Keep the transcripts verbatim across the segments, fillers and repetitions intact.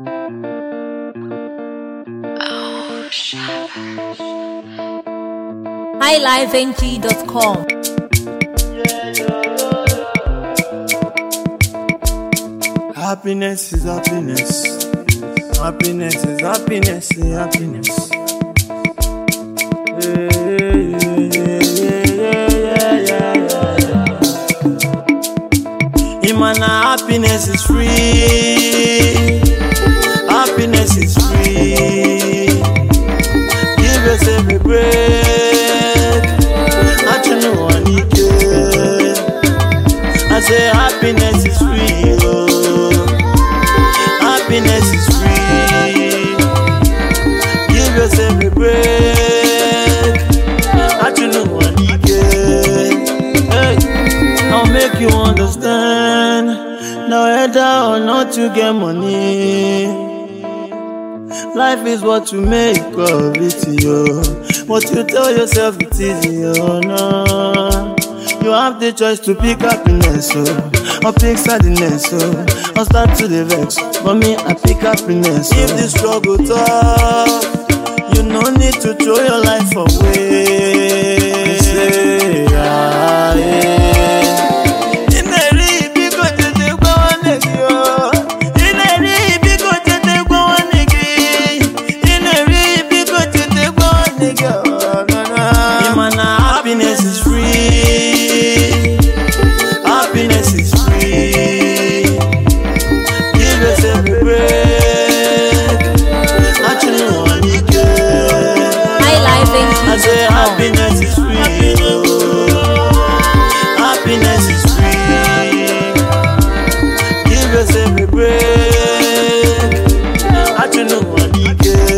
high live n g dot com. Happiness is happiness. Happiness is happiness. Happiness. Yeah, yeah, yeah, yeah, yeah, yeah. Imana, happiness is free. Happiness is free. Give yourself a break. I don't know what you get. I say happiness is free. Oh. Happiness is free. Give yourself a break. I don't know what you get. Hey, I'll make you understand. Now whether or not you get money, life is what you make of it, yo. What you tell yourself it is, yo, no. You have the choice to pick happiness, oh, or pick sadness, oh, or start to the vex. For me, I pick happiness. Oh. If the struggle tough, you no need to throw your life away. Say, ah, yeah. Happiness is free. Happiness is free. Give yourself a break. I don't know what you get. I say happiness is free. Happiness is free. Give yourself a break. I don't know what you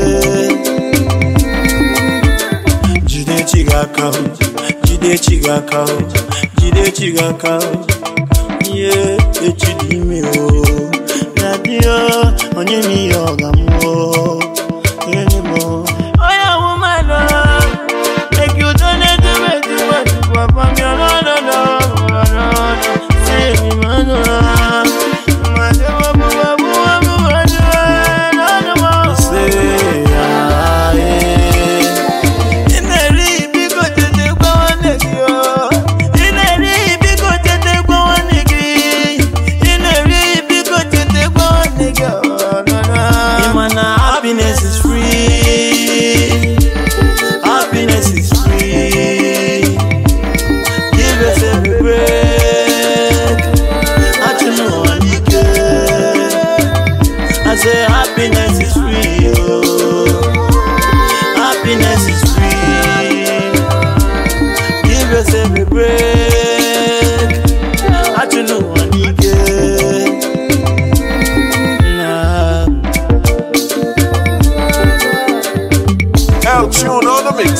get. Jide chigaka. Jide chigaka, jide chigaka, yeah, echidi me o, nadio, onye mi yoga mo, anymore. Oh yeah, woman, make you don't let the way to what you want from your no no no no no. Say me man, man, say what what what what no no no. Say ah yeah. Happiness is free. Happiness is free. Give yourself a break. I don't know what you get. I say happiness is free. Oh. Happiness is free. Give yourself a break. I don't know what you get. Tune on the mix.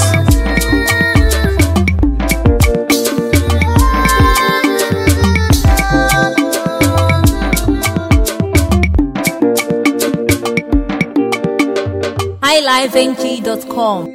high live n g dot com.